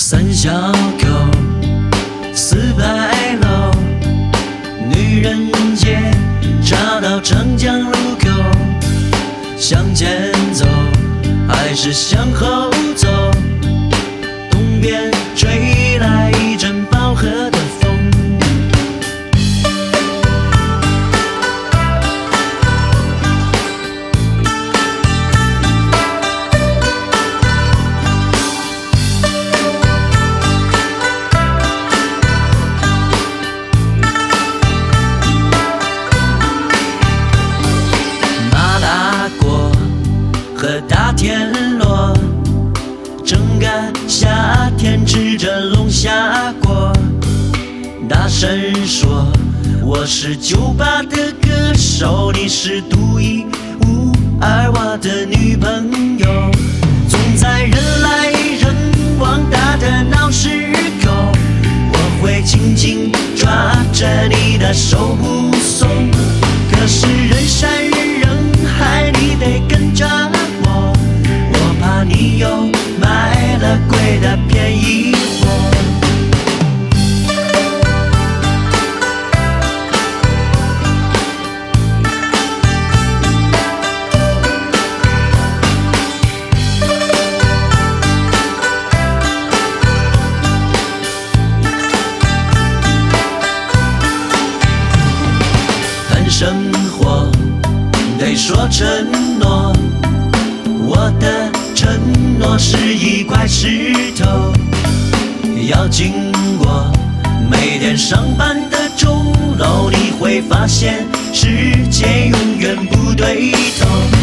三小口，四牌楼，女人街找到长江路口，向前走还是向后走？东边吹来一阵饱和的风。和大田螺，整个夏天吃着龙虾锅，大声说我是酒吧的歌手，你是独一无二我的女朋友。总在人来人往大的闹市口，我会紧紧抓着你的手不松。可是人山人海，你得跟着我怕你又买了贵的便宜货。谈生活得说承诺，我的承诺是一块石头，要经过每天上班的钟楼，你会发现世界永远不对头。